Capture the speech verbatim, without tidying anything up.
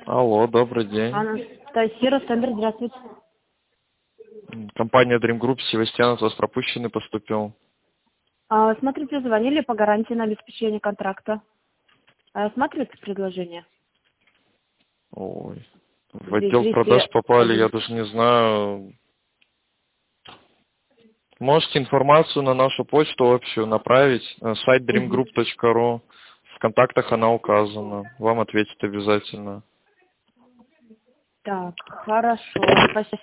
Алло, добрый день. Анастасия, Ростомир, здравствуйте. Компания Dream Group, Севастьян, от вас пропущенный поступил. А, смотрите, звонили по гарантии на обеспечение контракта. А, смотрите предложение. Ой. В отдел продаж попали, я даже не знаю. Можете информацию на нашу почту общую направить, сайт дрим груп точка ру. В контактах она указана. Вам ответят обязательно. Так, хорошо. Спасибо.